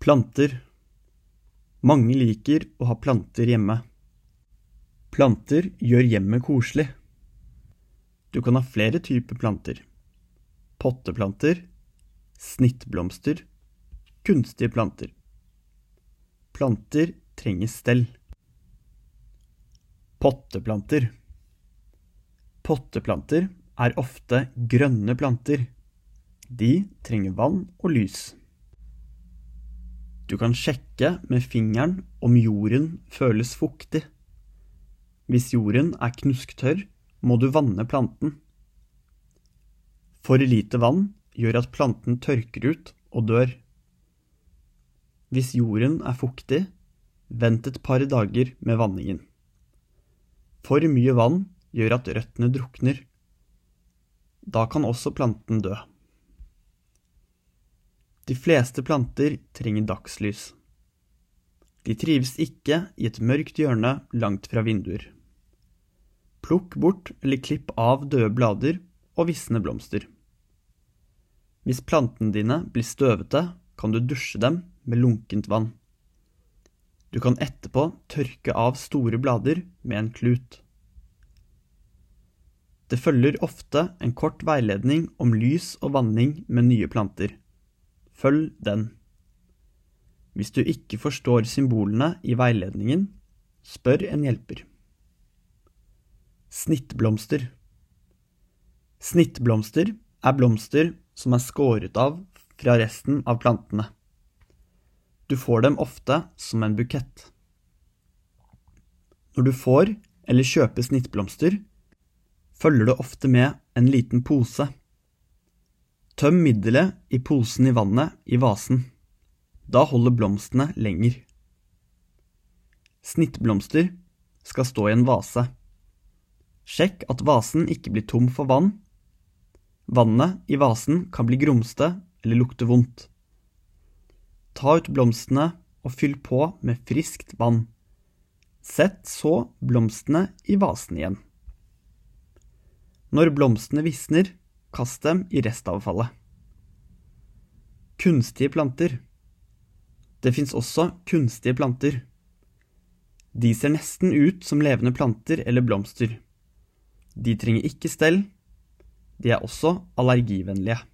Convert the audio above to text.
Planter. Mange liker å ha planter hjemme. Planter gjør hjemmet koselig. Du kan ha flere typer planter. Potteplanter, snittblomster, kunstige planter. Planter trenger stell. Potteplanter. Potteplanter er ofte grønne planter. De trenger vann og lys. Du kan sjekke med fingeren om jorden føles fuktig. Hvis jorden er knusktørr, må du vanne planten. For lite vann gjør at planten tørker ut og dør. Hvis jorden er fuktig, vent et par dager med vanningen. For mye vann gjør at røttene drukner. Da kan også planten dø. De fleste planter trenger dagslys. De trives ikke i et mørkt hjørne langt fra vinduer. Plukk bort eller klipp av døde blader og visne blomster. Hvis plantene dine blir støvete, kan du dusje dem med lunkent vann. Du kan etterpå tørke av store blader med en klut. Det følger ofte en kort veiledning om lys og vanning med nye planter. Følg den. Hvis du ikke forstår symbolene i veiledningen, spør en hjelper. Snittblomster. Snittblomster er blomster som er skåret av fra resten av plantene. Du får dem ofte som en bukett. Når du får eller kjøper snittblomster, følger det ofte med en liten pose. Tøm middelet i posen i vannet i vasen. Da holder blomstene lenger. Snittblomster skal stå i en vase. Sjekk at vasen ikke blir tom for vann. Vannet i vasen kan bli grumste eller lukte vondt. Ta ut blomstene og fyll på med friskt vann. Sett så blomstene i vasen igjen. Når blomstene visner, kast dem i restavfallet. Kunstige planter. Det finnes også kunstige planter. De ser nesten ut som levende planter eller blomster. De trenger ikke stell. De er også allergivennlige.